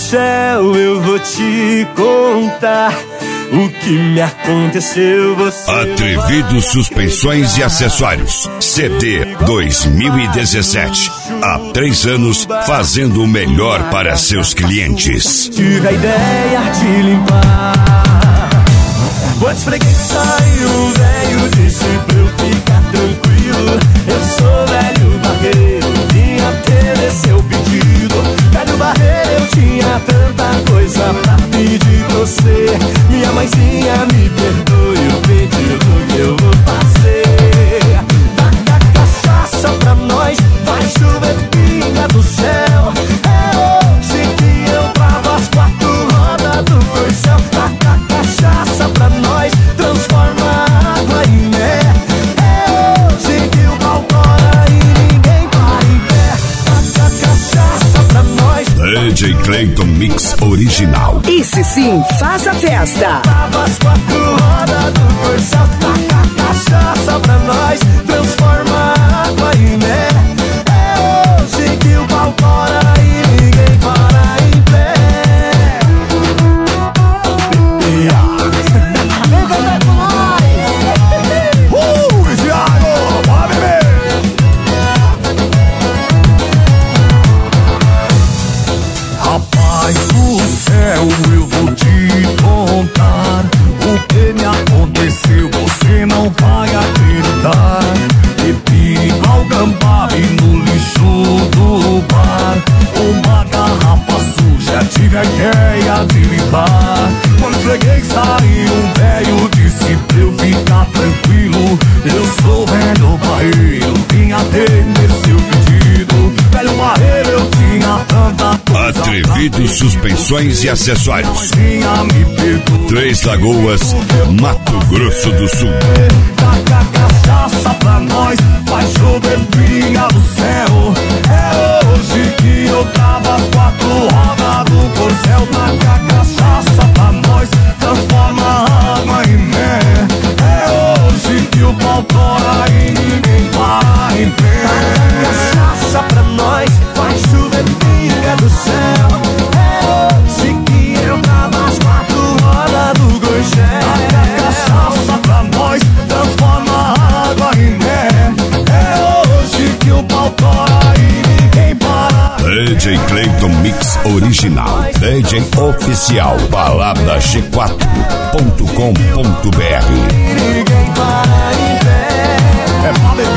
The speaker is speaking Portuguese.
céu, eu vou te contar o que me aconteceu. Você Atrevido Suspensões e Acessórios, CD 2017. Há 3 anos fazendo o melhor para seus clientes. Tive a ideia de limpar, pois freguei, saiu velho, disse pra eu ficar tranquilo. Eu sou velho barreiro, vim atender seu pedido. Velho barreiro, eu tinha tanta coisa pra pedir pra você. Minha mãezinha, me perdoe o pedido que eu vou fazer. Taca cachaça pra nós, vai chover pinga do céu. É hoje que eu travo as 4 rodas do corcel. Taca cachaça pra nós, transforma a água em mel. É hoje que o pau tora e ninguém para em pé. Taca cachaça pra nós. DJ Clayton Mix Original. Esse sim faz a festa. Trava as 4 rodas do corcel. Taca cachaça pra nós, transforma a água em mel. É hoje que o pau tora e ninguém para em pé. Rapaz do céu, eu vou te contar o que me aconteceu, você não vai acreditar. Bebi algambabe no lixo do bar, uma garrafa suja, tive a ideia de limpar. Quando cheguei, saiu um velho, disse pra eu ficar tranquilo. Eu sou velho barreiro, vim atender seu pedido. Velho barreiro, eu tinha tanta coisa. Atrevido Suspensões e Acessórios, 3 Lagoas, Mato Grosso do Sul. Taca cachaça pra nós, vai chover pinga do céu. É hoje que eu travo as 4 rodas do corcel. Taca cachaça pra nós, transforma a água em mel. É hoje que o pau tora e ninguém para em pé. Taca cachaça pra nós, vai chover pinga do céu. É hoje que eu travo as 4 rodas do corcel. Taca cachaça pra nós, transforma a água em mel. É hoje que o pau tora e ninguém para. DJ Clayton Mix Original, DJ Oficial, baladag4.com.br. Ninguém para em pé. É pra